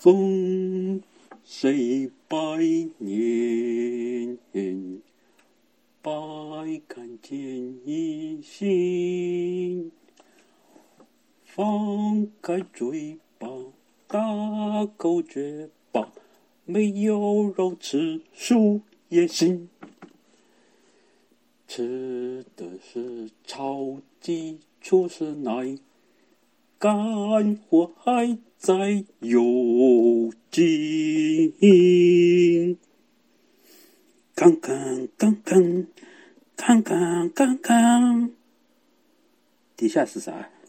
风水百年，百感见一心。放开嘴巴，大口诀吧，没有肉吃素也行。吃的是超级厨师奶，干货还在有劲。看看看看看看看看，底下是啥？